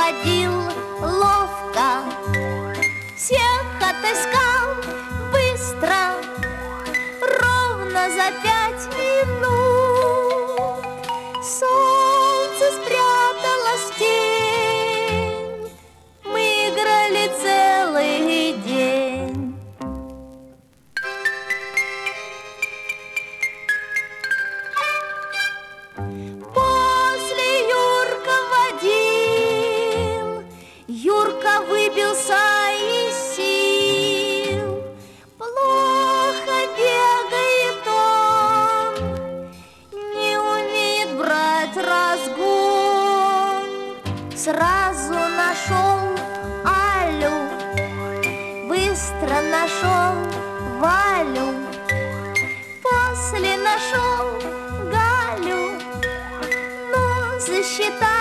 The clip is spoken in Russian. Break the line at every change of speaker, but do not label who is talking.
ходил ловко, всех отыскал быстро, ровно за 5 минут. Солнце спряталось в тень, мы играли целый день. После Юрка водил, Юрка выбился из сил. Плохо бегает он, не умеет брать разгон. Сразу нашел Алю, быстро нашел Валю, после нашел Галю, но засчитал